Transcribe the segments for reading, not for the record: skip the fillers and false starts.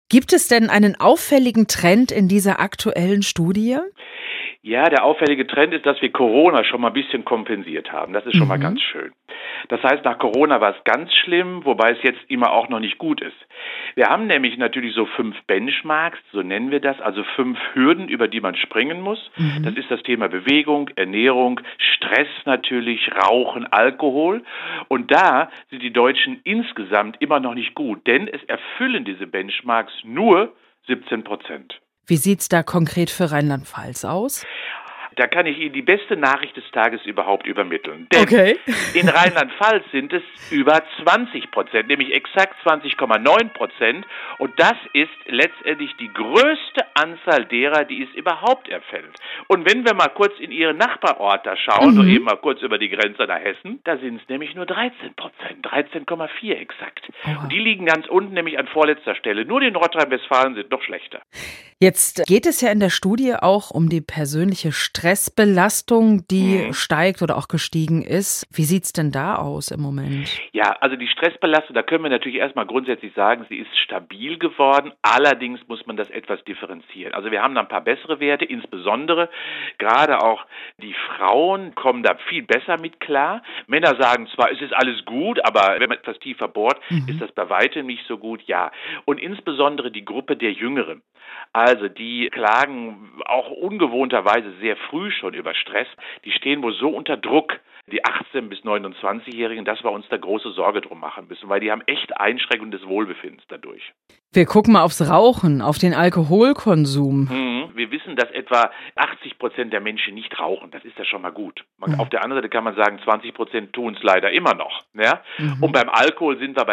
Gibt es denn einen auffälligen Trend in dieser aktuellen Studie? Ja, der auffällige Trend ist, dass wir Corona schon mal ein bisschen kompensiert haben. Das ist schon mal ganz schön. Das heißt, nach Corona war es ganz schlimm, wobei es jetzt immer auch noch nicht gut ist. Wir haben nämlich natürlich so 5 Benchmarks, so nennen wir das, also 5 Hürden, über die man springen muss. Das ist das Thema Bewegung, Ernährung, Stress natürlich, Rauchen, Alkohol. Und da sind die Deutschen insgesamt immer noch nicht gut, denn es erfüllen diese Benchmarks nur 17%. Wie sieht's da konkret für Rheinland-Pfalz aus? Da kann ich Ihnen die beste Nachricht des Tages überhaupt übermitteln. Denn in Rheinland-Pfalz sind es über 20%, nämlich exakt 20,9%. Und das ist letztendlich die größte Anzahl derer, die es überhaupt erfällt. Und wenn wir mal kurz in Ihre Nachbarorte schauen, so eben mal kurz über die Grenze nach Hessen, da sind es nämlich nur 13%, 13,4 exakt. Und die liegen ganz unten, nämlich an vorletzter Stelle. Nur die in Nordrhein-Westfalen sind noch schlechter. Jetzt geht es ja in der Studie auch um die persönliche Stressbelastung, die steigt oder auch gestiegen ist. Wie sieht's denn da aus im Moment? Ja, also die Stressbelastung, da können wir natürlich erstmal grundsätzlich sagen, sie ist stabil geworden. Allerdings muss man das etwas differenzieren. Also wir haben da ein paar bessere Werte, insbesondere gerade auch die Frauen kommen da viel besser mit klar. Männer sagen zwar, es ist alles gut, aber wenn man etwas tiefer bohrt, ist das bei weitem nicht so gut, ja. Und insbesondere die Gruppe der Jüngeren. Also die klagen auch ungewohnterweise sehr früh schon über Stress. Die stehen wohl so unter Druck, die 18- bis 29-Jährigen, dass wir uns da große Sorge drum machen müssen, weil die haben echt Einschränkungen des Wohlbefindens dadurch. Wir gucken mal aufs Rauchen, auf den Alkoholkonsum. Wir wissen, dass etwa 80% der Menschen nicht rauchen. Das ist ja schon mal gut. Auf der anderen Seite kann man sagen, 20% tun es leider immer noch. Ja? Und beim Alkohol sind wir bei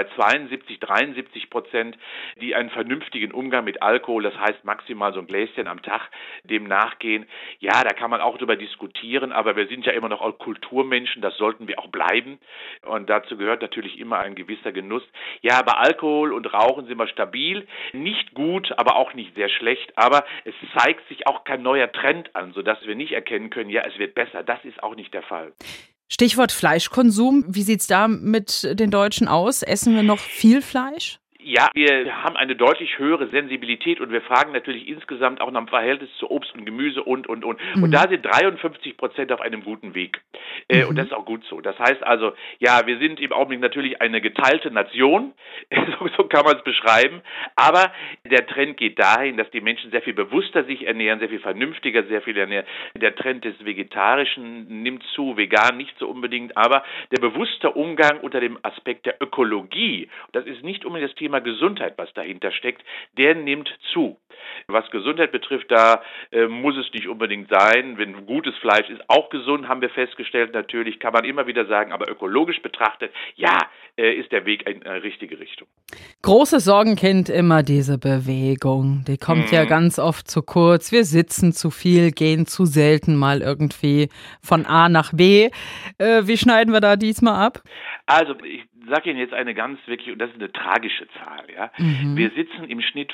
72-73%, die einen vernünftigen Umgang mit Alkohol, das heißt maximal so ein Gläschen am Tag, dem nachgehen. Ja, da kann man auch drüber diskutieren, aber wir sind ja immer noch auch Kulturmenschen, das sollten wir auch bleiben. Und dazu gehört natürlich immer ein gewisser Genuss. Ja, bei Alkohol und Rauchen sind wir stabil. Nicht gut, aber auch nicht sehr schlecht. Aber es zeigt sich auch kein neuer Trend an, sodass wir nicht erkennen können, ja, es wird besser. Das ist auch nicht der Fall. Stichwort Fleischkonsum. Wie sieht's da mit den Deutschen aus? Essen wir noch viel Fleisch? Ja, wir haben eine deutlich höhere Sensibilität und wir fragen natürlich insgesamt auch nach dem Verhältnis zu Obst und Gemüse und. Und da sind 53% auf einem guten Weg. Und das ist auch gut so. Das heißt also, ja, wir sind im Augenblick natürlich eine geteilte Nation, so kann man es beschreiben, aber der Trend geht dahin, dass die Menschen sehr viel bewusster sich ernähren, sehr viel vernünftiger, sehr viel ernähren. Der Trend des Vegetarischen nimmt zu, vegan nicht so unbedingt, aber der bewusste Umgang unter dem Aspekt der Ökologie, das ist nicht unbedingt das Thema Gesundheit, was dahinter steckt, der nimmt zu. Was Gesundheit betrifft, da muss es nicht unbedingt sein. Wenn gutes Fleisch ist auch gesund, haben wir festgestellt, natürlich kann man immer wieder sagen, aber ökologisch betrachtet, ja, ist der Weg in eine richtige Richtung. Große Sorgenkind immer diese Bewegung. Die kommt ja ganz oft zu kurz. Wir sitzen zu viel, gehen zu selten mal irgendwie von A nach B. Wie schneiden wir da diesmal ab? Also ich sage Ihnen jetzt eine ganz wirklich, und das ist eine tragische Zahl, ja. Wir sitzen im Schnitt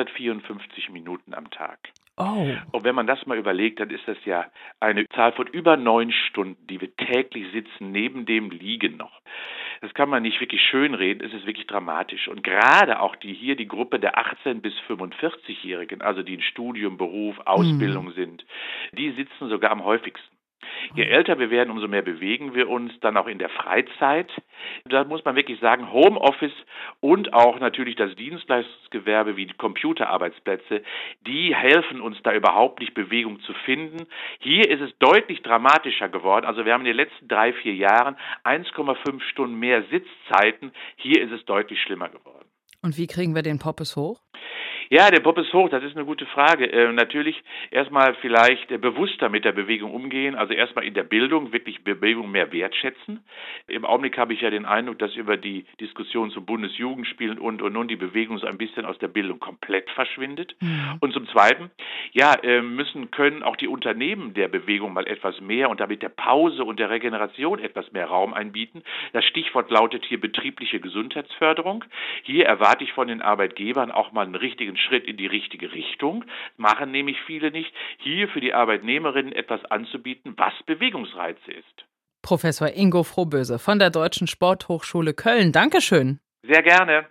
554 Minuten am Tag. Oh. Und wenn man das mal überlegt, dann ist das ja eine Zahl von über 9 Stunden, die wir täglich sitzen, neben dem Liegen noch. Das kann man nicht wirklich schönreden, es ist wirklich dramatisch. Und gerade auch die Gruppe der 18- bis 45-Jährigen, also die in Studium, Beruf, Ausbildung sind, die sitzen sogar am häufigsten. Je älter wir werden, umso mehr bewegen wir uns, dann auch in der Freizeit. Da muss man wirklich sagen, Homeoffice und auch natürlich das Dienstleistungsgewerbe wie die Computerarbeitsplätze, die helfen uns da überhaupt nicht, Bewegung zu finden. Hier ist es deutlich dramatischer geworden. Also wir haben in den letzten 3-4 Jahren 1,5 Stunden mehr Sitzzeiten. Hier ist es deutlich schlimmer geworden. Und wie kriegen wir den Poppes hoch? Ja, der Poppes hoch, das ist eine gute Frage. Natürlich erstmal vielleicht bewusster mit der Bewegung umgehen, also erstmal in der Bildung wirklich Bewegung mehr wertschätzen. Im Augenblick habe ich ja den Eindruck, dass über die Diskussion zum Bundesjugendspielen und die Bewegung so ein bisschen aus der Bildung komplett verschwindet. Und zum Zweiten, können auch die Unternehmen der Bewegung mal etwas mehr und damit der Pause und der Regeneration etwas mehr Raum einbieten. Das Stichwort lautet hier betriebliche Gesundheitsförderung. Hier erwarte ich von den Arbeitgebern auch mal einen richtigen Schritt in die richtige Richtung, machen nämlich viele nicht, hier für die Arbeitnehmerinnen etwas anzubieten, was Bewegungsreize ist. Professor Ingo Frohböse von der Deutschen Sporthochschule Köln. Dankeschön. Sehr gerne.